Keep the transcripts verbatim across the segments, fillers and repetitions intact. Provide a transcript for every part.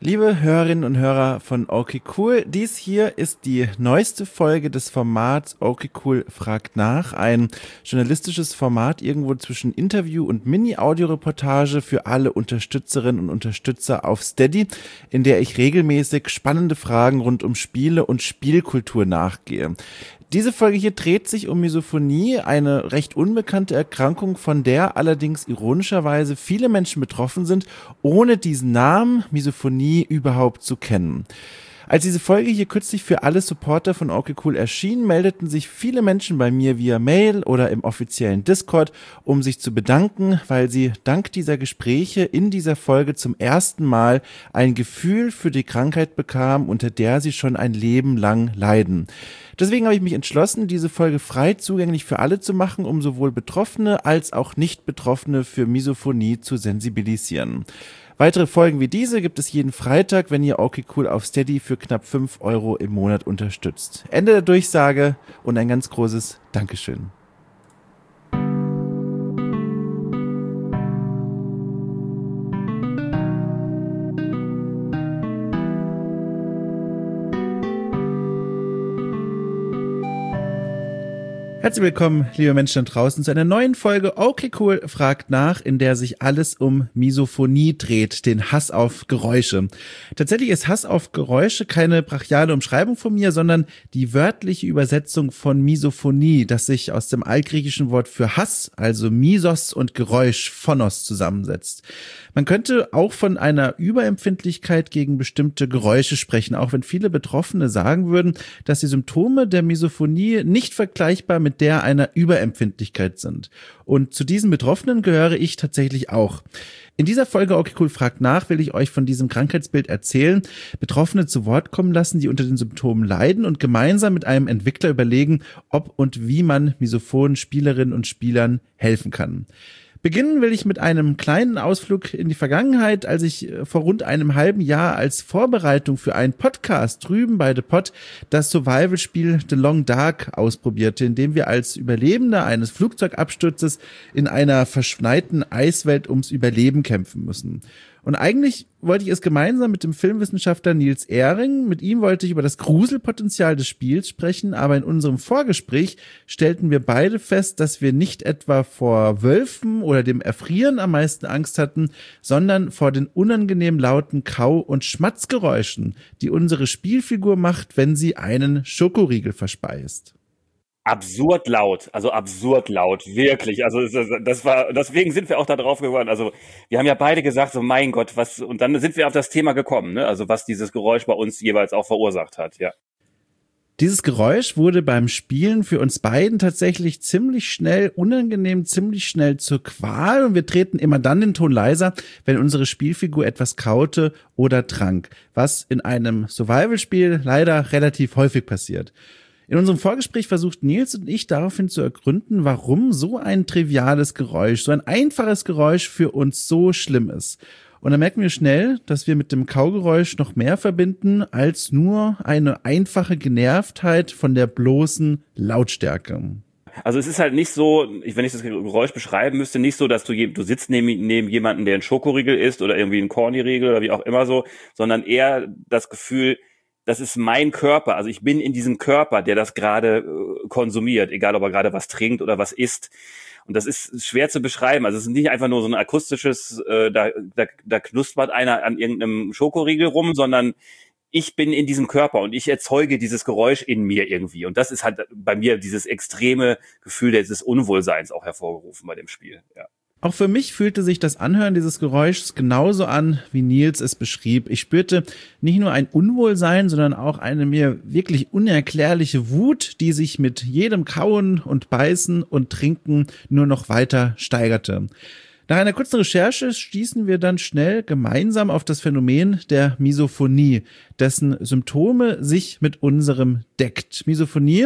Liebe Hörerinnen und Hörer von Okay Cool, dies hier ist die neueste Folge des Formats Okay Cool fragt nach, ein journalistisches Format irgendwo zwischen Interview und Mini-Audio-Reportage für alle Unterstützerinnen und Unterstützer auf Steady, in der ich regelmäßig spannende Fragen rund um Spiele und Spielkultur nachgehe. Diese Folge hier dreht sich um Misophonie, eine recht unbekannte Erkrankung, von der allerdings ironischerweise viele Menschen betroffen sind, ohne diesen Namen Misophonie überhaupt zu kennen. Als diese Folge hier kürzlich für alle Supporter von Okay Cool erschien, meldeten sich viele Menschen bei mir via Mail oder im offiziellen Discord, um sich zu bedanken, weil sie dank dieser Gespräche in dieser Folge zum ersten Mal ein Gefühl für die Krankheit bekamen, unter der sie schon ein Leben lang leiden. Deswegen habe ich mich entschlossen, diese Folge frei zugänglich für alle zu machen, um sowohl Betroffene als auch Nicht-Betroffene für Misophonie zu sensibilisieren. Weitere Folgen wie diese gibt es jeden Freitag, wenn ihr Okay Cool auf Steady für knapp fünf Euro im Monat unterstützt. Ende der Durchsage und ein ganz großes Dankeschön. Herzlich willkommen, liebe Menschen da draußen, zu einer neuen Folge Okay Cool fragt nach, in der sich alles um Misophonie dreht, den Hass auf Geräusche. Tatsächlich ist Hass auf Geräusche keine brachiale Umschreibung von mir, sondern die wörtliche Übersetzung von Misophonie, das sich aus dem altgriechischen Wort für Hass, also Misos und Geräusch, Phonos, zusammensetzt. Man könnte auch von einer Überempfindlichkeit gegen bestimmte Geräusche sprechen, auch wenn viele Betroffene sagen würden, dass die Symptome der Misophonie nicht vergleichbar mit der einer Überempfindlichkeit sind. Und zu diesen Betroffenen gehöre ich tatsächlich auch. In dieser Folge Okay Cool fragt nach, will ich euch von diesem Krankheitsbild erzählen, Betroffene zu Wort kommen lassen, die unter den Symptomen leiden und gemeinsam mit einem Entwickler überlegen, ob und wie man misophonen Spielerinnen und Spielern helfen kann. Beginnen will ich mit einem kleinen Ausflug in die Vergangenheit, als ich vor rund einem halben Jahr als Vorbereitung für einen Podcast drüben bei The Pod das Survival-Spiel The Long Dark ausprobierte, in dem wir als Überlebende eines Flugzeugabsturzes in einer verschneiten Eiswelt ums Überleben kämpfen müssen. Und eigentlich wollte ich es gemeinsam mit dem Filmwissenschaftler Nils Ehring, mit ihm wollte ich über das Gruselpotenzial des Spiels sprechen, aber in unserem Vorgespräch stellten wir beide fest, dass wir nicht etwa vor Wölfen oder dem Erfrieren am meisten Angst hatten, sondern vor den unangenehm lauten Kau- und Schmatzgeräuschen, die unsere Spielfigur macht, wenn sie einen Schokoriegel verspeist. Absurd laut, also absurd laut, wirklich. Also das war, deswegen sind wir auch da drauf geworden. Also wir haben ja beide gesagt, so mein Gott, was, und dann sind wir auf das Thema gekommen, ne? Also was dieses Geräusch bei uns jeweils auch verursacht hat, ja. Dieses Geräusch wurde beim Spielen für uns beiden tatsächlich ziemlich schnell unangenehm, ziemlich schnell zur Qual und wir drehten immer dann den Ton leiser, wenn unsere Spielfigur etwas kaute oder trank, was in einem Survival-Spiel leider relativ häufig passiert. In unserem Vorgespräch versucht Nils und ich daraufhin zu ergründen, warum so ein triviales Geräusch, so ein einfaches Geräusch für uns so schlimm ist. Und dann merken wir schnell, dass wir mit dem Kaugeräusch noch mehr verbinden als nur eine einfache Genervtheit von der bloßen Lautstärke. Also es ist halt nicht so, wenn ich das Geräusch beschreiben müsste, nicht so, dass du du sitzt neben, neben jemanden, der einen Schokoriegel isst oder irgendwie einen Corny-Riegel oder wie auch immer so, sondern eher das Gefühl, das ist mein Körper, also ich bin in diesem Körper, der das gerade äh, konsumiert, egal ob er gerade was trinkt oder was isst. Und das ist schwer zu beschreiben. Also es ist nicht einfach nur so ein akustisches, äh, da, da, da knuspert einer an irgendeinem Schokoriegel rum, sondern ich bin in diesem Körper und ich erzeuge dieses Geräusch in mir irgendwie. Und das ist halt bei mir dieses extreme Gefühl des Unwohlseins auch hervorgerufen bei dem Spiel, ja. Auch für mich fühlte sich das Anhören dieses Geräuschs genauso an, wie Nils es beschrieb. Ich spürte nicht nur ein Unwohlsein, sondern auch eine mir wirklich unerklärliche Wut, die sich mit jedem Kauen und Beißen und Trinken nur noch weiter steigerte. Nach einer kurzen Recherche stießen wir dann schnell gemeinsam auf das Phänomen der Misophonie, dessen Symptome sich mit unserem deckt. Misophonie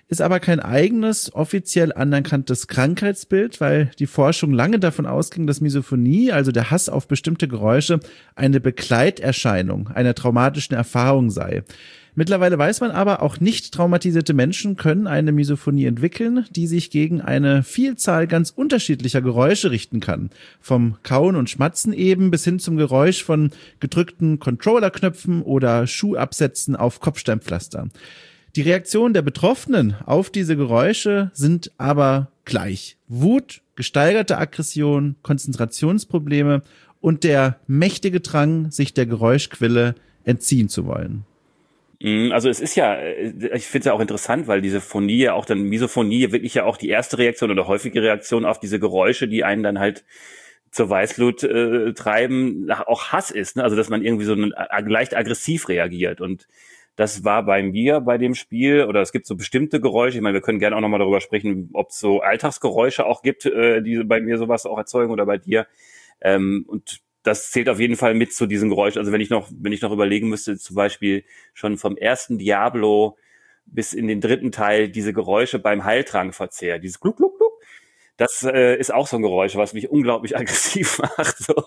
ist aber kein eigenes, offiziell anerkanntes Krankheitsbild, weil die Forschung lange davon ausging, dass Misophonie, also der Hass auf bestimmte Geräusche, eine Begleiterscheinung einer traumatischen Erfahrung sei. Mittlerweile weiß man aber, auch nicht traumatisierte Menschen können eine Misophonie entwickeln, die sich gegen eine Vielzahl ganz unterschiedlicher Geräusche richten kann. Vom Kauen und Schmatzen eben bis hin zum Geräusch von gedrückten Controllerknöpfen oder Schuhabsätzen auf Kopfsteinpflaster. Die Reaktionen der Betroffenen auf diese Geräusche sind aber gleich. Wut, gesteigerte Aggression, Konzentrationsprobleme und der mächtige Drang, sich der Geräuschquelle entziehen zu wollen. Also es ist ja, ich finde es ja auch interessant, weil diese Phonie ja auch dann, Misophonie wirklich ja auch die erste Reaktion oder häufige Reaktion auf diese Geräusche, die einen dann halt zur Weißglut äh, treiben, auch Hass ist, ne? Also dass man irgendwie so ein, leicht aggressiv reagiert, und das war bei mir bei dem Spiel, oder es gibt so bestimmte Geräusche, ich meine, wir können gerne auch nochmal darüber sprechen, ob es so Alltagsgeräusche auch gibt, äh, die bei mir sowas auch erzeugen oder bei dir, ähm, und das zählt auf jeden Fall mit zu diesen Geräuschen. Also wenn ich noch, wenn ich noch überlegen müsste, zum Beispiel schon vom ersten Diablo bis in den dritten Teil diese Geräusche beim Heiltrankverzehr, dieses Gluck, Gluck, Gluck, das äh, ist auch so ein Geräusch, was mich unglaublich aggressiv macht. So.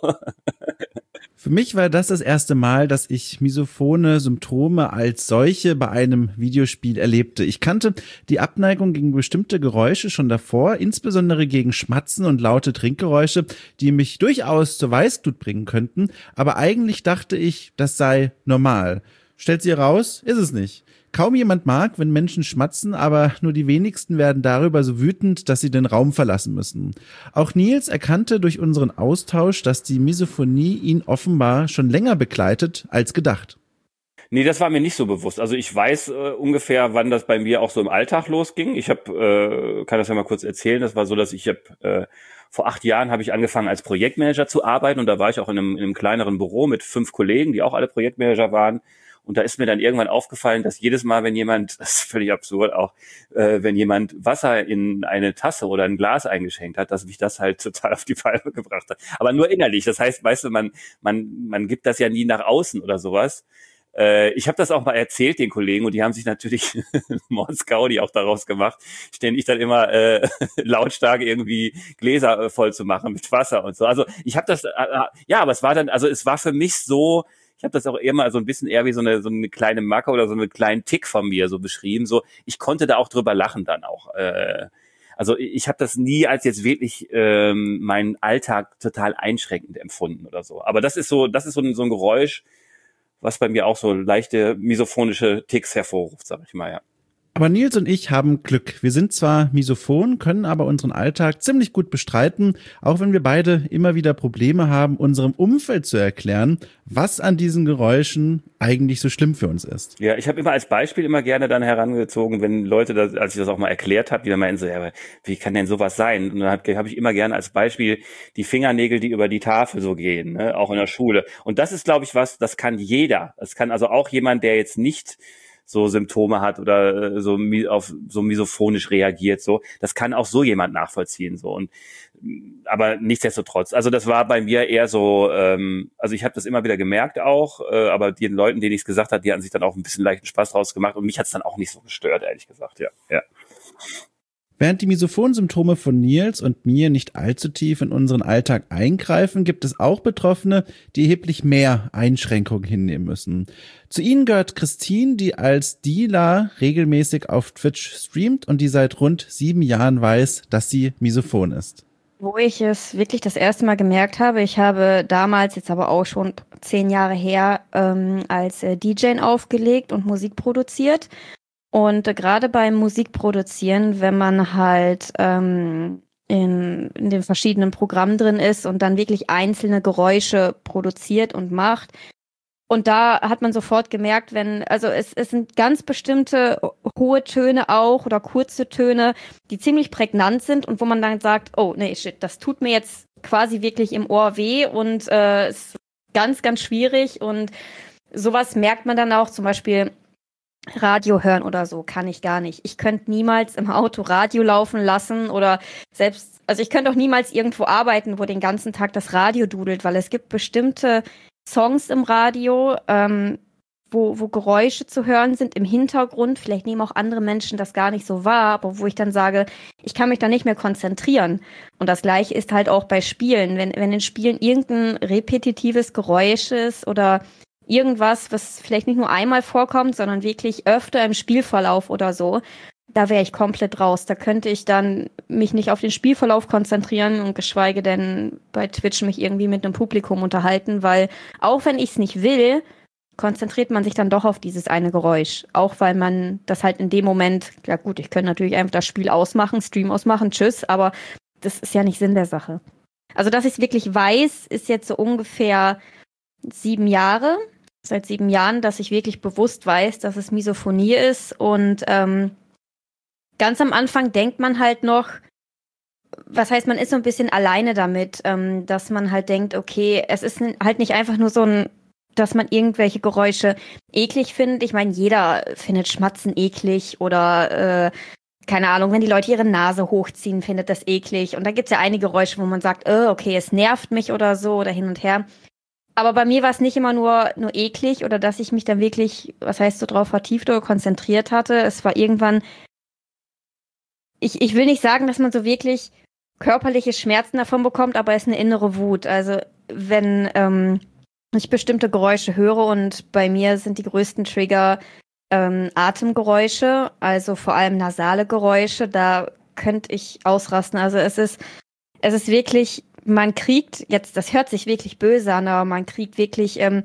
Für mich war das das erste Mal, dass ich misophone Symptome als solche bei einem Videospiel erlebte. Ich kannte die Abneigung gegen bestimmte Geräusche schon davor, insbesondere gegen Schmatzen und laute Trinkgeräusche, die mich durchaus zur Weißglut bringen könnten, aber eigentlich dachte ich, das sei normal. Stellt sich heraus, ist es nicht. Kaum jemand mag, wenn Menschen schmatzen, aber nur die wenigsten werden darüber so wütend, dass sie den Raum verlassen müssen. Auch Nils erkannte durch unseren Austausch, dass die Misophonie ihn offenbar schon länger begleitet als gedacht. Nee, das war mir nicht so bewusst. Also ich weiß äh, ungefähr, wann das bei mir auch so im Alltag losging. Ich habe, äh, kann das ja mal kurz erzählen, das war so, dass ich habe, äh, vor acht Jahren habe ich angefangen als Projektmanager zu arbeiten, und da war ich auch in einem, in einem kleineren Büro mit fünf Kollegen, die auch alle Projektmanager waren. Und da ist mir dann irgendwann aufgefallen, dass jedes Mal, wenn jemand, das ist völlig absurd auch, äh, wenn jemand Wasser in eine Tasse oder ein Glas eingeschenkt hat, dass mich das halt total auf die Palme gebracht hat. Aber nur innerlich. Das heißt, weißt du, man man man gibt das ja nie nach außen oder sowas. Äh, ich habe das auch mal erzählt den Kollegen, und die haben sich natürlich Mordsgaudi auch daraus gemacht, ständig dann immer äh, lautstark irgendwie Gläser äh, voll zu machen mit Wasser und so. Also ich habe das, äh, ja, aber es war dann, also es war für mich so, ich habe das auch eher mal so ein bisschen eher wie so eine so eine kleine Macke oder so einen kleinen Tick von mir so beschrieben. So, ich konnte da auch drüber lachen dann auch. Äh, also ich habe das nie als jetzt wirklich ähm, meinen Alltag total einschränkend empfunden oder so. Aber das ist so, das ist so ein, so ein Geräusch, was bei mir auch so leichte misophonische Ticks hervorruft, sag ich mal, ja. Aber Nils und ich haben Glück. Wir sind zwar misophon, können aber unseren Alltag ziemlich gut bestreiten, auch wenn wir beide immer wieder Probleme haben, unserem Umfeld zu erklären, was an diesen Geräuschen eigentlich so schlimm für uns ist. Ja, ich habe immer als Beispiel immer gerne dann herangezogen, wenn Leute, das, als ich das auch mal erklärt habe, die dann meinten so, ja, wie kann denn sowas sein? Und dann habe hab ich immer gerne als Beispiel die Fingernägel, die über die Tafel so gehen, ne? Auch in der Schule. Und das ist, glaube ich, was, das kann jeder. Das kann also auch jemand, der jetzt nicht so Symptome hat oder so auf so misophonisch reagiert, so, das kann auch so jemand nachvollziehen, so. Und aber nichtsdestotrotz, also das war bei mir eher so, ähm, also ich habe das immer wieder gemerkt auch, äh, aber den Leuten, denen ich es gesagt habe, die hatten sich dann auch ein bisschen leichten Spaß draus gemacht, und mich hat es dann auch nicht so gestört, ehrlich gesagt, ja, ja. Während die Misophonen-Symptome von Nils und mir nicht allzu tief in unseren Alltag eingreifen, gibt es auch Betroffene, die erheblich mehr Einschränkungen hinnehmen müssen. Zu ihnen gehört Christine, die als Dealer regelmäßig auf Twitch streamt und die seit rund sieben Jahren weiß, dass sie misophon ist. Wo ich es wirklich das erste Mal gemerkt habe, ich habe damals, jetzt aber auch schon zehn Jahre her, ähm, als äh, D J aufgelegt und Musik produziert. Und äh, gerade beim Musikproduzieren, wenn man halt ähm, in, in den verschiedenen Programmen drin ist und dann wirklich einzelne Geräusche produziert und macht, und da hat man sofort gemerkt, wenn, also es, es sind ganz bestimmte hohe Töne auch oder kurze Töne, die ziemlich prägnant sind und wo man dann sagt, oh nee, shit, das tut mir jetzt quasi wirklich im Ohr weh und äh, ist ganz, ganz schwierig, und sowas merkt man dann auch, zum Beispiel Radio hören oder so, kann ich gar nicht. Ich könnte niemals im Auto Radio laufen lassen oder selbst, also ich könnte auch niemals irgendwo arbeiten, wo den ganzen Tag das Radio dudelt, weil es gibt bestimmte Songs im Radio, ähm, wo, wo Geräusche zu hören sind im Hintergrund. Vielleicht nehmen auch andere Menschen das gar nicht so wahr, aber wo ich dann sage, ich kann mich da nicht mehr konzentrieren. Und das Gleiche ist halt auch bei Spielen. Wenn, wenn in Spielen irgendein repetitives Geräusch ist oder irgendwas, was vielleicht nicht nur einmal vorkommt, sondern wirklich öfter im Spielverlauf oder so, da wäre ich komplett raus. Da könnte ich dann mich nicht auf den Spielverlauf konzentrieren und geschweige denn bei Twitch mich irgendwie mit einem Publikum unterhalten, weil auch wenn ich es nicht will, konzentriert man sich dann doch auf dieses eine Geräusch. Auch weil man das halt in dem Moment, ja gut, ich könnte natürlich einfach das Spiel ausmachen, Stream ausmachen, tschüss, aber das ist ja nicht Sinn der Sache. Also, dass ich es wirklich weiß, ist jetzt so ungefähr sieben Jahre, seit sieben Jahren, dass ich wirklich bewusst weiß, dass es Misophonie ist und ähm, ganz am Anfang denkt man halt noch, was heißt, man ist so ein bisschen alleine damit, ähm, dass man halt denkt, okay, es ist halt nicht einfach nur so ein, dass man irgendwelche Geräusche eklig findet. Ich meine, jeder findet Schmatzen eklig oder, äh, keine Ahnung, wenn die Leute ihre Nase hochziehen, findet das eklig. Und da gibt's ja einige Geräusche, wo man sagt, oh, okay, es nervt mich oder so oder hin und her. Aber bei mir war es nicht immer nur, nur eklig oder dass ich mich dann wirklich, was heißt so drauf vertieft oder konzentriert hatte. Es war irgendwann, ich, ich will nicht sagen, dass man so wirklich körperliche Schmerzen davon bekommt, aber es ist eine innere Wut. Also wenn ähm, ich bestimmte Geräusche höre und bei mir sind die größten Trigger ähm, Atemgeräusche, also vor allem nasale Geräusche, da könnte ich ausrasten. Also es ist, es ist wirklich, man kriegt, jetzt, das hört sich wirklich böse an, aber man kriegt wirklich ähm,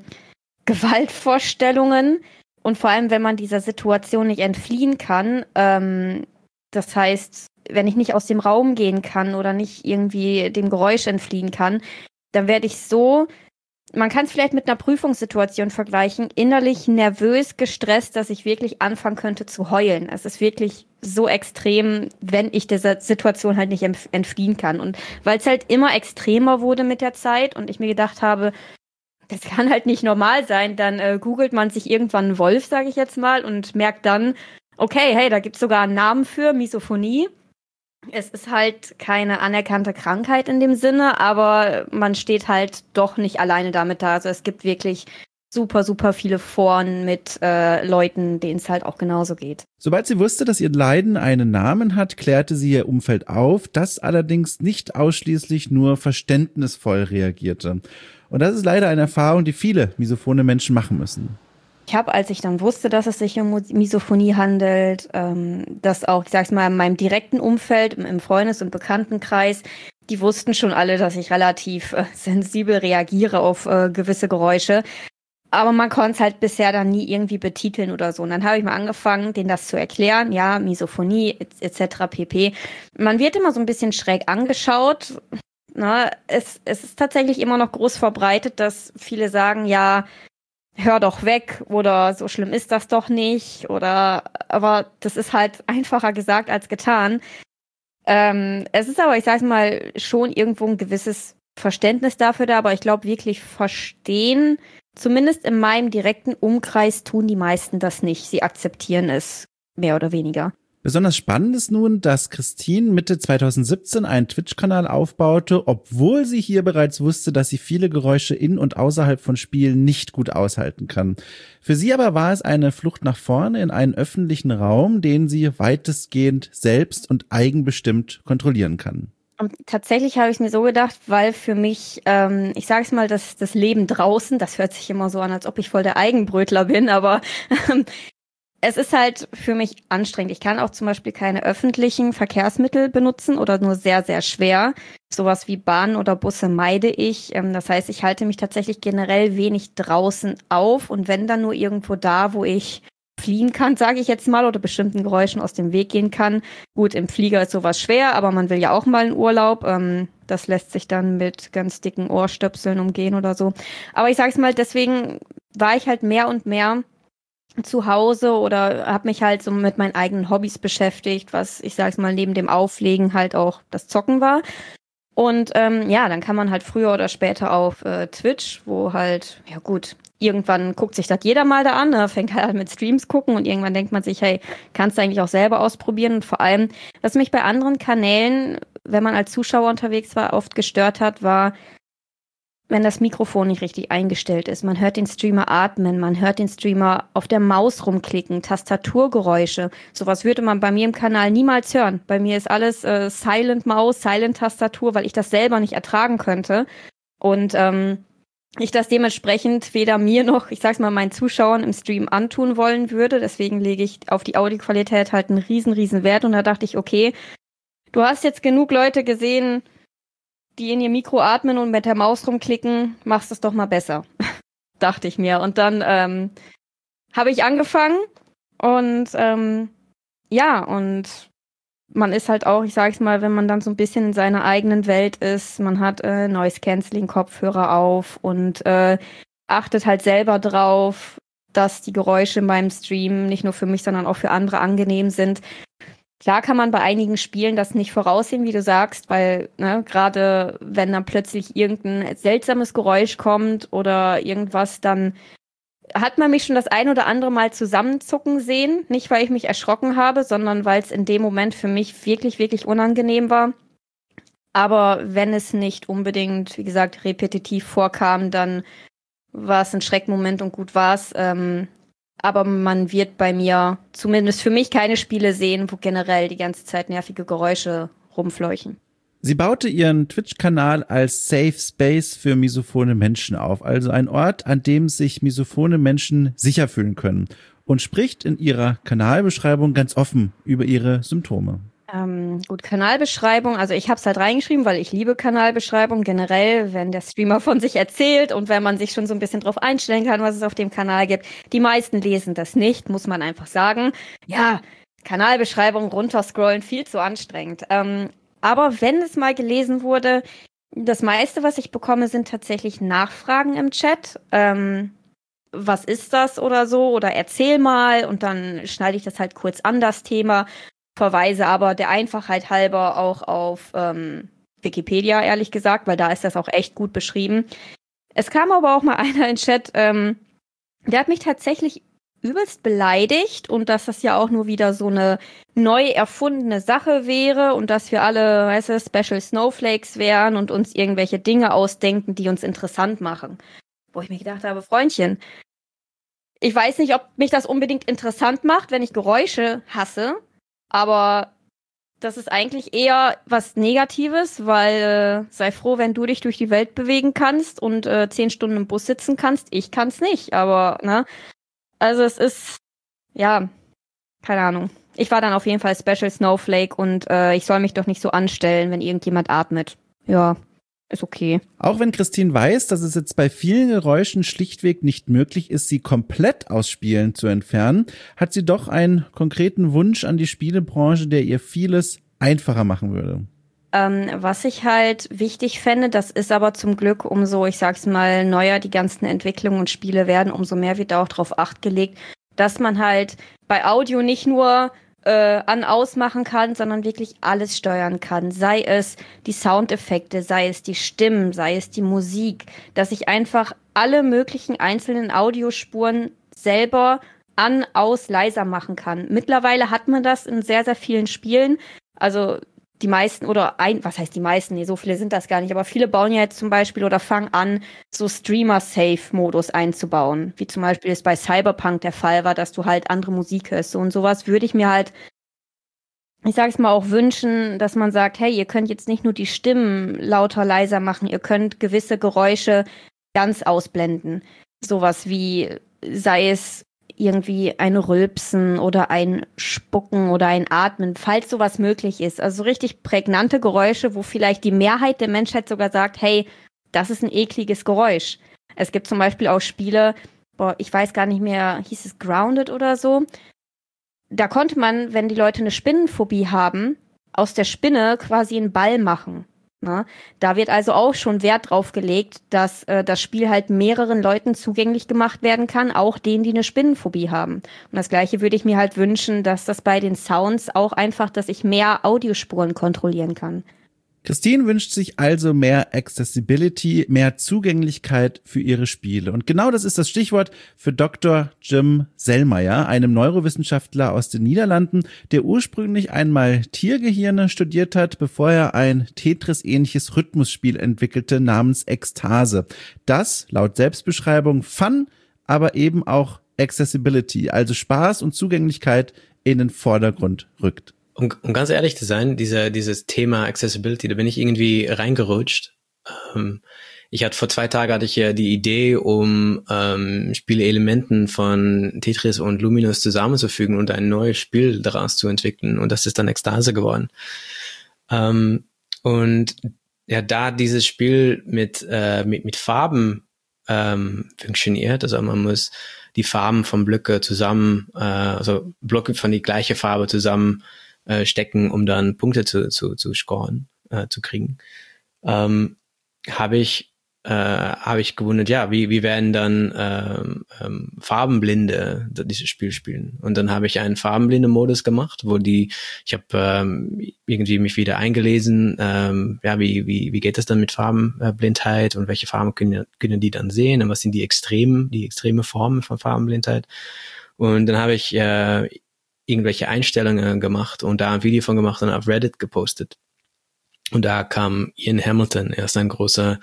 Gewaltvorstellungen und vor allem, wenn man dieser Situation nicht entfliehen kann, ähm, das heißt, wenn ich nicht aus dem Raum gehen kann oder nicht irgendwie dem Geräusch entfliehen kann, dann werde ich so, man kann es vielleicht mit einer Prüfungssituation vergleichen, innerlich nervös, gestresst, dass ich wirklich anfangen könnte zu heulen. Es ist wirklich so extrem, wenn ich dieser Situation halt nicht entfliehen kann. Und weil es halt immer extremer wurde mit der Zeit und ich mir gedacht habe, das kann halt nicht normal sein, dann äh, googelt man sich irgendwann einen Wolf, sage ich jetzt mal, und merkt dann, okay, hey, da gibt's sogar einen Namen für, Misophonie. Es ist halt keine anerkannte Krankheit in dem Sinne, aber man steht halt doch nicht alleine damit da. Also es gibt wirklich super, super viele Foren mit äh, Leuten, denen es halt auch genauso geht. Sobald sie wusste, dass ihr Leiden einen Namen hat, klärte sie ihr Umfeld auf, das allerdings nicht ausschließlich nur verständnisvoll reagierte. Und das ist leider eine Erfahrung, die viele misophone Menschen machen müssen. Ich habe, als ich dann wusste, dass es sich um Misophonie handelt, ähm, dass auch, ich sag's mal, in meinem direkten Umfeld, im Freundes- und Bekanntenkreis, die wussten schon alle, dass ich relativ äh, sensibel reagiere auf äh, gewisse Geräusche. Aber man konnte es halt bisher dann nie irgendwie betiteln oder so. Und dann habe ich mal angefangen, denen das zu erklären, ja, Misophonie et cetera pp. Man wird immer so ein bisschen schräg angeschaut. Na, es, es ist tatsächlich immer noch groß verbreitet, dass viele sagen, ja, hör doch weg oder so schlimm ist das doch nicht oder, aber das ist halt einfacher gesagt als getan. Ähm, es ist aber, ich sag's mal, schon irgendwo ein gewisses Verständnis dafür da, aber ich glaube wirklich verstehen, zumindest in meinem direkten Umkreis tun die meisten das nicht. Sie akzeptieren es mehr oder weniger. Besonders spannend ist nun, dass Christine Mitte zweitausendsiebzehn einen Twitch-Kanal aufbaute, obwohl sie hier bereits wusste, dass sie viele Geräusche in und außerhalb von Spielen nicht gut aushalten kann. Für sie aber war es eine Flucht nach vorne in einen öffentlichen Raum, den sie weitestgehend selbst und eigenbestimmt kontrollieren kann. Und tatsächlich habe ich es mir so gedacht, weil für mich, ähm, ich sage es mal, das, das Leben draußen, das hört sich immer so an, als ob ich voll der Eigenbrötler bin, aber ähm, es ist halt für mich anstrengend. Ich kann auch zum Beispiel keine öffentlichen Verkehrsmittel benutzen oder nur sehr, sehr schwer. Sowas wie Bahn oder Busse meide ich. Das heißt, ich halte mich tatsächlich generell wenig draußen auf und wenn dann nur irgendwo da, wo ich fliehen kann, sage ich jetzt mal, oder bestimmten Geräuschen aus dem Weg gehen kann. Gut, im Flieger ist sowas schwer, aber man will ja auch mal in Urlaub. Das lässt sich dann mit ganz dicken Ohrstöpseln umgehen oder so. Aber ich sage es mal, deswegen war ich halt mehr und mehr zu Hause oder habe mich halt so mit meinen eigenen Hobbys beschäftigt, was, ich sag's mal, neben dem Auflegen halt auch das Zocken war. Und ähm, ja, dann kann man halt früher oder später auf äh, Twitch, wo halt, ja gut, irgendwann guckt sich das jeder mal da an, ne? Fängt halt mit Streams gucken und irgendwann denkt man sich, hey, kannst du eigentlich auch selber ausprobieren. Und vor allem, was mich bei anderen Kanälen, wenn man als Zuschauer unterwegs war, oft gestört hat, war, wenn das Mikrofon nicht richtig eingestellt ist. Man hört den Streamer atmen, man hört den Streamer auf der Maus rumklicken, Tastaturgeräusche. Sowas würde man bei mir im Kanal niemals hören. Bei mir ist alles äh, Silent Maus, Silent Tastatur, weil ich das selber nicht ertragen könnte. Und ähm, ich das dementsprechend weder mir noch, ich sag's mal, meinen Zuschauern im Stream antun wollen würde. Deswegen lege ich auf die Audioqualität halt einen riesen, riesen Wert. Und da dachte ich, okay, du hast jetzt genug Leute gesehen, die in ihr Mikro atmen und mit der Maus rumklicken, machst es doch mal besser, dachte ich mir. Und dann ähm, habe ich angefangen und ähm, ja, und man ist halt auch, ich sag's mal, wenn man dann so ein bisschen in seiner eigenen Welt ist, man hat äh, Noise-Canceling-Kopfhörer auf und äh, achtet halt selber drauf, dass die Geräusche in meinem Stream nicht nur für mich, sondern auch für andere angenehm sind. Klar kann man bei einigen Spielen das nicht voraussehen, wie du sagst, weil ne, gerade wenn dann plötzlich irgendein seltsames Geräusch kommt oder irgendwas, dann hat man mich schon das ein oder andere Mal zusammenzucken sehen. Nicht, weil ich mich erschrocken habe, sondern weil es in dem Moment für mich wirklich, wirklich unangenehm war. Aber wenn es nicht unbedingt, wie gesagt, repetitiv vorkam, dann war es ein Schreckmoment und gut war's. Ähm, Aber man wird bei mir, zumindest für mich, keine Spiele sehen, wo generell die ganze Zeit nervige Geräusche rumfleuchen. Sie baute ihren Twitch-Kanal als Safe Space für misophone Menschen auf, also ein Ort, an dem sich misophone Menschen sicher fühlen können, und spricht in ihrer Kanalbeschreibung ganz offen über ihre Symptome. Ähm, gut, Kanalbeschreibung, also ich habe es halt reingeschrieben, weil ich liebe Kanalbeschreibung generell, wenn der Streamer von sich erzählt und wenn man sich schon so ein bisschen drauf einstellen kann, was es auf dem Kanal gibt. Die meisten lesen das nicht, muss man einfach sagen. Ja, Kanalbeschreibung runterscrollen, viel zu anstrengend. Ähm, aber wenn es mal gelesen wurde, das meiste, was ich bekomme, sind tatsächlich Nachfragen im Chat. Ähm, was ist das oder so? Oder erzähl mal, und dann schneide ich das halt kurz an, das Thema. Verweise aber der Einfachheit halber auch auf ähm, Wikipedia, ehrlich gesagt, weil da ist das auch echt gut beschrieben. Es kam aber auch mal einer in den Chat, ähm, der hat mich tatsächlich übelst beleidigt und dass das ja auch nur wieder so eine neu erfundene Sache wäre und dass wir alle, weißt du, Special Snowflakes wären und uns irgendwelche Dinge ausdenken, die uns interessant machen. Wo ich mir gedacht habe, Freundchen, ich weiß nicht, ob mich das unbedingt interessant macht, wenn ich Geräusche hasse, aber das ist eigentlich eher was Negatives, weil äh, sei froh, wenn du dich durch die Welt bewegen kannst und äh, zehn Stunden im Bus sitzen kannst. Ich kann's nicht, aber, ne? Also es ist, ja, keine Ahnung. Ich war dann auf jeden Fall Special Snowflake und äh, ich soll mich doch nicht so anstellen, wenn irgendjemand atmet. Ja, ist okay. Auch wenn Christine weiß, dass es jetzt bei vielen Geräuschen schlichtweg nicht möglich ist, sie komplett aus Spielen zu entfernen, hat sie doch einen konkreten Wunsch an die Spielebranche, der ihr vieles einfacher machen würde. Ähm, was ich halt wichtig fände, das ist aber zum Glück, umso, ich sag's mal, neuer die ganzen Entwicklungen und Spiele werden, umso mehr wird da auch drauf Acht gelegt, dass man halt bei Audio nicht nur äh, an-aus machen kann, sondern wirklich alles steuern kann. Sei es die Soundeffekte, sei es die Stimmen, sei es die Musik, dass ich einfach alle möglichen einzelnen Audiospuren selber an, aus, leiser machen kann. Mittlerweile hat man das in sehr, sehr vielen Spielen. Also die meisten oder ein, was heißt die meisten? Nee, so viele sind das gar nicht, aber viele bauen ja jetzt zum Beispiel oder fangen an, so Streamer-Safe-Modus einzubauen. Wie zum Beispiel es bei Cyberpunk der Fall war, dass du halt andere Musik hörst. So und sowas würde ich mir halt, ich sag's mal, auch wünschen, dass man sagt, hey, ihr könnt jetzt nicht nur die Stimmen lauter, leiser machen, ihr könnt gewisse Geräusche ganz ausblenden. Sowas wie, sei es irgendwie ein Rülpsen oder ein Spucken oder ein Atmen, falls sowas möglich ist. Also richtig prägnante Geräusche, wo vielleicht die Mehrheit der Menschheit sogar sagt, hey, das ist ein ekliges Geräusch. Es gibt zum Beispiel auch Spiele, boah, ich weiß gar nicht mehr, hieß es Grounded oder so. Da konnte man, wenn die Leute eine Spinnenphobie haben, aus der Spinne quasi einen Ball machen. Na, da wird also auch schon Wert drauf gelegt, dass äh, das Spiel halt mehreren Leuten zugänglich gemacht werden kann, auch denen, die eine Spinnenphobie haben. Und das Gleiche würde ich mir halt wünschen, dass das bei den Sounds auch einfach, dass ich mehr Audiospuren kontrollieren kann. Christine wünscht sich also mehr Accessibility, mehr Zugänglichkeit für ihre Spiele. Und genau das ist das Stichwort für Doktor Jim Sellmeyer, einem Neurowissenschaftler aus den Niederlanden, der ursprünglich einmal Tiergehirne studiert hat, bevor er ein Tetris-ähnliches Rhythmusspiel entwickelte namens Ekstase. Das, laut Selbstbeschreibung, Fun, aber eben auch Accessibility, also Spaß und Zugänglichkeit in den Vordergrund rückt. Um, um ganz ehrlich zu sein, dieser, dieses Thema Accessibility, da bin ich irgendwie reingerutscht. Ähm, ich hatte vor zwei Tagen hatte ich ja die Idee, um ähm, Spielelementen von Tetris und Luminous zusammenzufügen und ein neues Spiel daraus zu entwickeln. Und das ist dann Ekstase geworden. Ähm, und ja, da dieses Spiel mit, äh, mit, mit Farben ähm, funktioniert, also man muss die Farben von Blöcke zusammen, äh, also Blöcke von die gleiche Farbe zusammen äh, stecken, um dann Punkte zu, zu, zu scoren, äh, zu kriegen, ähm, habe ich, äh, habe ich gewundert, ja, wie, wie werden dann ähm, ähm, Farbenblinde dieses Spiel spielen? Und dann habe ich einen Farbenblinde-Modus gemacht, wo die, ich habe ähm, irgendwie mich wieder eingelesen, ähm, ja, wie, wie, wie geht das dann mit Farbenblindheit und welche Farben können, können die dann sehen und was sind die extremen, die extreme Formen von Farbenblindheit? Und dann habe ich äh, irgendwelche Einstellungen gemacht und da ein Video von gemacht und auf Reddit gepostet. Und da kam Ian Hamilton, er ist ein großer,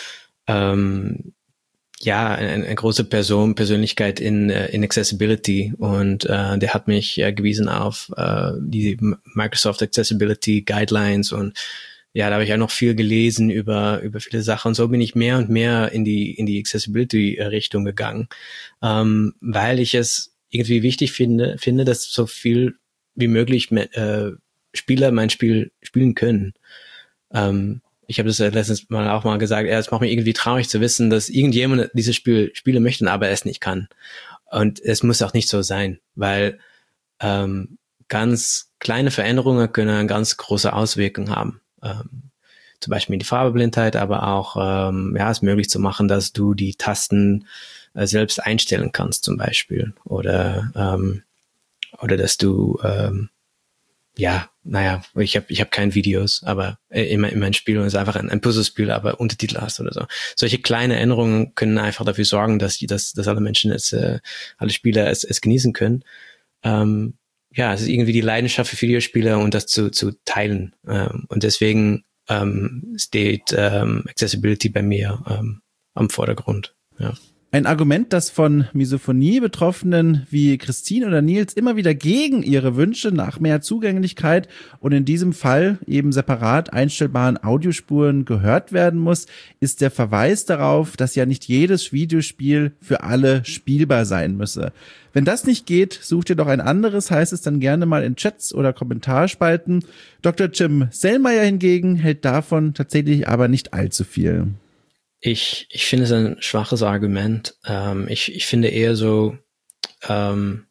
ähm, ja, eine, eine große Person, Persönlichkeit in, in Accessibility und äh, der hat mich äh, gewiesen auf äh, die Microsoft Accessibility Guidelines und ja, da habe ich auch noch viel gelesen über über viele Sachen und so bin ich mehr und mehr in die in die Accessibility Richtung gegangen, ähm, weil ich es irgendwie wichtig finde, finde, dass so viel wie möglich äh, Spieler mein Spiel spielen können. Ähm, ich habe das letztens mal auch mal gesagt, ja, es macht mich irgendwie traurig zu wissen, dass irgendjemand dieses Spiel spielen möchte, aber er es nicht kann. Und es muss auch nicht so sein, weil ähm, ganz kleine Veränderungen können eine ganz große Auswirkung haben. Ähm, zum Beispiel die Farbeblindheit, aber auch ähm, ja, es möglich zu machen, dass du die Tasten äh, selbst einstellen kannst, zum Beispiel. Oder ähm, oder dass du ähm, ja, naja, ich habe ich hab keine Videos, aber immer in meinem Spiel und es ist einfach ein, ein Puzzlespiel, aber Untertitel hast oder so. Solche kleine Änderungen können einfach dafür sorgen, dass die, dass, dass alle Menschen es, äh, alle Spieler es, es genießen können. Ähm, ja, es ist irgendwie die Leidenschaft für Videospiele und das zu zu teilen. Ähm, und deswegen ähm, steht ähm, Accessibility bei mir ähm, am Vordergrund. Ja. Ein Argument, das von Misophonie-Betroffenen wie Christine oder Nils immer wieder gegen ihre Wünsche nach mehr Zugänglichkeit und in diesem Fall eben separat einstellbaren Audiospuren gehört werden muss, ist der Verweis darauf, dass ja nicht jedes Videospiel für alle spielbar sein müsse. Wenn das nicht geht, sucht ihr doch ein anderes, heißt es dann gerne mal in Chats oder Kommentarspalten. Doktor Jim Sellmeyer hingegen hält davon tatsächlich aber nicht allzu viel. Ich, ich finde es ein schwaches Argument. Ähm, ich, ich finde eher so, ähm,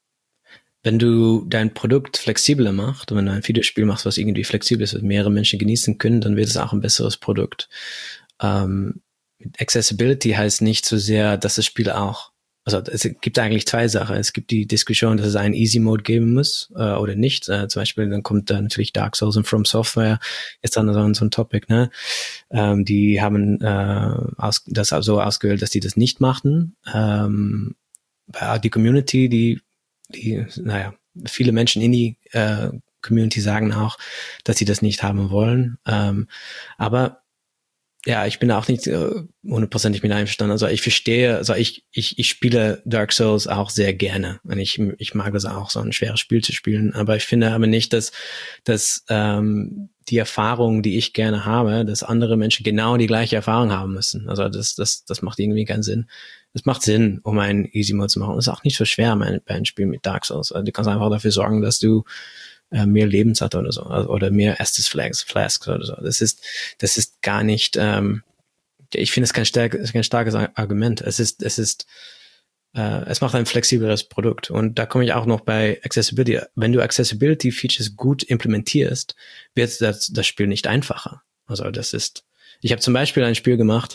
wenn du dein Produkt flexibler machst, wenn du ein Videospiel machst, was irgendwie flexibel ist, was mehrere Menschen genießen können, dann wird es auch ein besseres Produkt. Ähm, Accessibility heißt nicht so sehr, dass das Spiel auch, also es gibt eigentlich zwei Sachen. Es gibt die Diskussion, dass es einen Easy Mode geben muss äh, oder nicht. Äh, zum Beispiel, dann kommt da natürlich Dark Souls und From Software, ist dann so, so ein Topic, ne? Ähm, die haben äh, aus, das so ausgewählt, dass die das nicht machten. Ähm, die Community, die, die, naja, viele Menschen in die äh, Community sagen auch, dass sie das nicht haben wollen. Ähm, aber ja, ich bin auch nicht hundertprozentig mit einverstanden. Also ich verstehe, also ich, ich, ich spiele Dark Souls auch sehr gerne. Und ich, ich mag das auch, so ein schweres Spiel zu spielen. Aber ich finde aber nicht, dass, dass ähm, die Erfahrung, die ich gerne habe, dass andere Menschen genau die gleiche Erfahrung haben müssen. Also das, das, das macht irgendwie keinen Sinn. Es macht Sinn, um einen Easy Mode zu machen. Es ist auch nicht so schwer bei einem Spiel mit Dark Souls. Also du kannst einfach dafür sorgen, dass du mehr Lebens hat oder so, oder mehr Estus Flasks, Flasks oder so. Das ist, das ist gar nicht, ähm, ich finde es kein, stark, kein starkes Argument. Es ist, es ist, äh, es macht ein flexibleres Produkt. Und da komme ich auch noch bei Accessibility. Wenn du Accessibility Features gut implementierst, wird das, das Spiel nicht einfacher. Also das ist, ich habe zum Beispiel ein Spiel gemacht,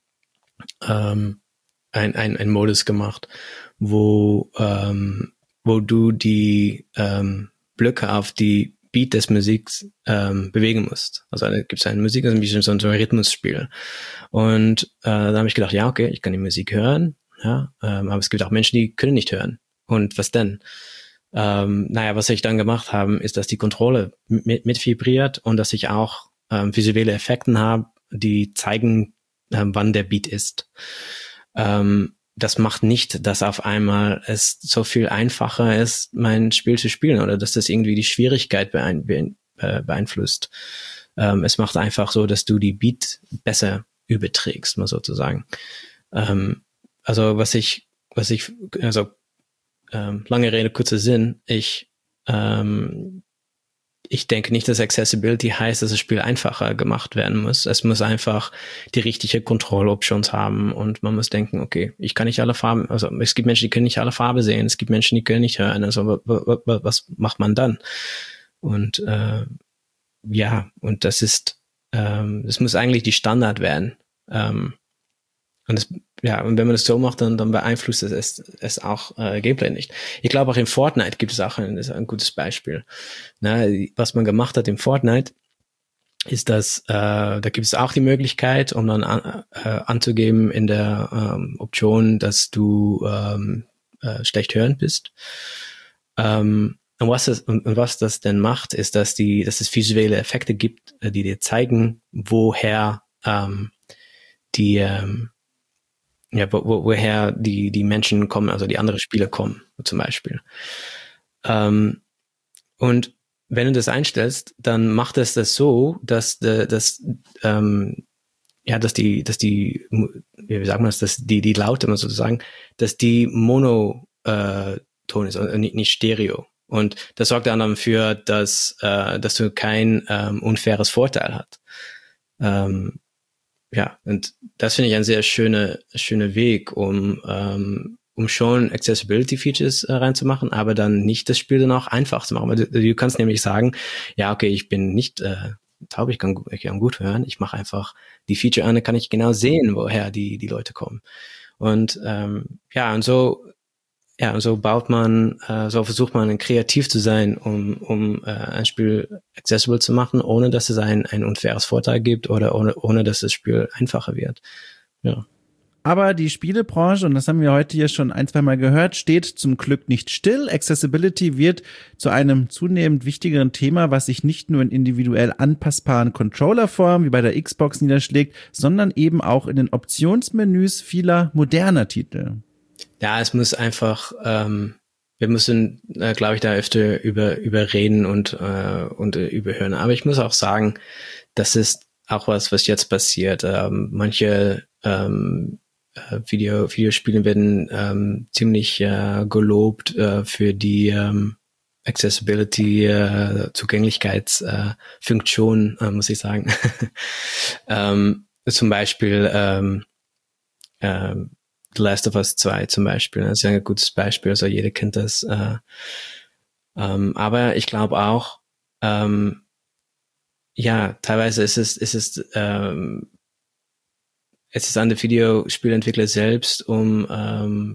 ähm, ein, ein, ein Modus gemacht, wo, ähm, wo du die, ähm, Blöcke auf die Beat des Musiks ähm, bewegen musst. Also gibt es eine Musik, das ist ein bisschen so ein, so ein Rhythmusspiel. Und äh, da habe ich gedacht, ja, okay, ich kann die Musik hören, ja, ähm, aber es gibt auch Menschen, die können nicht hören. Und was denn? Ähm, naja, was ich dann gemacht habe, ist, dass die Kontrolle mit, mit vibriert und dass ich auch ähm, visuelle Effekte habe, die zeigen, ähm, wann der Beat ist. Ähm, das macht nicht, dass auf einmal es so viel einfacher ist, mein Spiel zu spielen oder dass das irgendwie die Schwierigkeit beein, beein, äh, beeinflusst. Ähm, es macht einfach so, dass du die Beat besser überträgst, mal sozusagen. Ähm, also was ich, was ich, also ähm, lange Rede, kurzer Sinn, ich ähm, Ich denke nicht, dass Accessibility heißt, dass das Spiel einfacher gemacht werden muss. Es muss einfach die richtige Kontrolloptions haben und man muss denken, okay, ich kann nicht alle Farben, also es gibt Menschen, die können nicht alle Farben sehen, es gibt Menschen, die können nicht hören, also was macht man dann? Und äh, ja, und das ist, ähm, das muss eigentlich die Standard werden. Ähm, Und das, ja, und wenn man das so macht, dann, dann beeinflusst es, es, es auch äh, Gameplay nicht. Ich glaube, auch in Fortnite gibt es auch ein, ist ein gutes Beispiel. Na, was man gemacht hat in Fortnite, ist, dass äh, da gibt es auch die Möglichkeit, um dann an, äh, anzugeben in der ähm, Option, dass du ähm, äh, schlecht hörend bist. Ähm, und was das und, und was das denn macht, ist, dass die, dass es visuelle Effekte gibt, die dir zeigen, woher ähm, die ähm, ja, wo, woher die, die Menschen kommen, also die anderen Spieler kommen, zum Beispiel. Ähm, und wenn du das einstellst, dann macht es das so, dass, dass, ähm, ja, dass die, dass die, wie sagen wir das, dass die, die Laute, mal sozusagen, dass die Monoton äh, ist, also nicht, nicht Stereo. Und das sorgt dann dafür, dass, äh, dass du kein ähm, unfaires Vorteil hast. Ähm, Ja, und das finde ich ein sehr schöner schöner Weg, um ähm, um schon Accessibility-Features äh, reinzumachen, aber dann nicht das Spiel dann auch einfach zu machen. Du, du kannst nämlich sagen, ja, okay, ich bin nicht äh, taub, ich kann, ich kann gut hören, ich mache einfach die Feature an, dann kann ich genau sehen, woher die die Leute kommen. Und ähm, ja, und so Ja, und so baut man, äh, so versucht man kreativ zu sein, um, um äh, ein Spiel accessible zu machen, ohne dass es ein, ein unfaires Vorteil gibt oder ohne, ohne dass das Spiel einfacher wird. Ja. Aber die Spielebranche, und das haben wir heute hier schon ein, zwei Mal gehört, steht zum Glück nicht still. Accessibility wird zu einem zunehmend wichtigeren Thema, was sich nicht nur in individuell anpassbaren Controllerformen wie bei der Xbox niederschlägt, sondern eben auch in den Optionsmenüs vieler moderner Titel. Ja, es muss einfach, ähm, wir müssen, äh, glaube ich, da öfter über über reden und äh, und äh, überhören. Aber ich muss auch sagen, das ist auch was, was jetzt passiert. Ähm, manche ähm, äh, Video Videospiele werden ähm, ziemlich äh, gelobt äh, für die ähm, Accessibility, äh, Zugänglichkeitsfunktion, äh, äh, muss ich sagen. ähm, zum Beispiel ähm, ähm, The Last of Us zwei zum Beispiel, das ist ja ein gutes Beispiel, also jeder kennt das. Äh, ähm, aber ich glaube auch, ähm, ja, teilweise ist es, ist es, ähm, es ist an der Videospielentwickler selbst, um, ähm,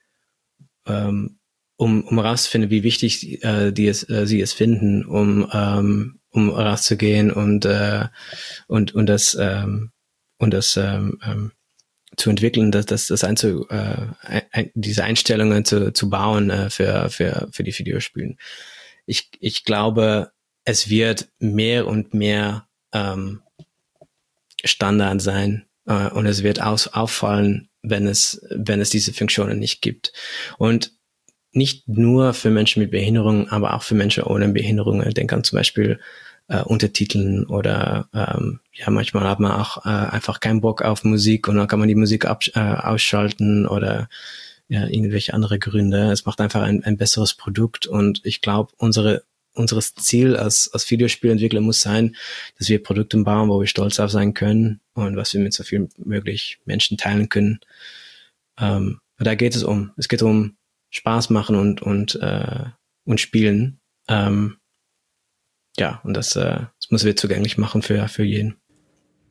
ähm, um, um herauszufinden, wie wichtig äh, die es, äh, sie es finden, um, ähm, um rauszugehen und äh, und und das ähm, und das ähm, ähm, zu entwickeln, dass das das einzu äh, ein, diese Einstellungen zu zu bauen äh, für für für die Videospielen. Ich ich glaube, es wird mehr und mehr ähm, Standard sein äh, und es wird aus, auffallen, wenn es wenn es diese Funktionen nicht gibt. Und nicht nur für Menschen mit Behinderungen, aber auch für Menschen ohne Behinderungen. Denk an zum Beispiel äh, Untertiteln oder ähm, ja, manchmal hat man auch äh, einfach keinen Bock auf Musik und dann kann man die Musik ab, äh, ausschalten oder ja, irgendwelche andere Gründe. Es macht einfach ein, ein besseres Produkt und ich glaube, unsere unseres Ziel als als Videospielentwickler muss sein, dass wir Produkte bauen, wo wir stolz auf sein können und was wir mit so viel möglich Menschen teilen können. Ähm, und da geht es um. Es geht um Spaß machen und und äh, und spielen. Ähm, ja, und das, äh, das müssen wir zugänglich machen für für jeden.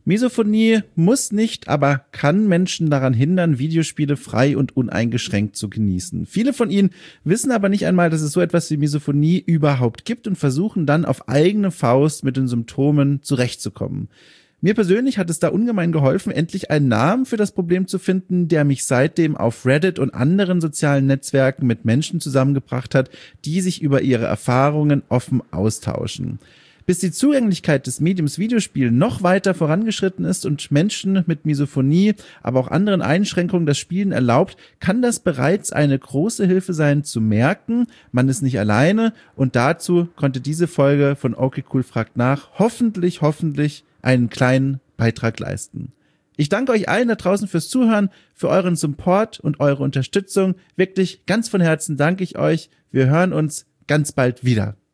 Misophonie muss nicht, aber kann Menschen daran hindern, Videospiele frei und uneingeschränkt zu genießen. Viele von ihnen wissen aber nicht einmal, dass es so etwas wie Misophonie überhaupt gibt und versuchen dann auf eigene Faust mit den Symptomen zurechtzukommen. Mir persönlich hat es da ungemein geholfen, endlich einen Namen für das Problem zu finden, der mich seitdem auf Reddit und anderen sozialen Netzwerken mit Menschen zusammengebracht hat, die sich über ihre Erfahrungen offen austauschen. Bis die Zugänglichkeit des Mediums Videospiel noch weiter vorangeschritten ist und Menschen mit Misophonie, aber auch anderen Einschränkungen das Spielen erlaubt, kann das bereits eine große Hilfe sein, zu merken, man ist nicht alleine, und dazu konnte diese Folge von Okay Cool fragt nach hoffentlich, hoffentlich einen kleinen Beitrag leisten. Ich danke euch allen da draußen fürs Zuhören, für euren Support und eure Unterstützung. Wirklich ganz von Herzen danke ich euch. Wir hören uns ganz bald wieder.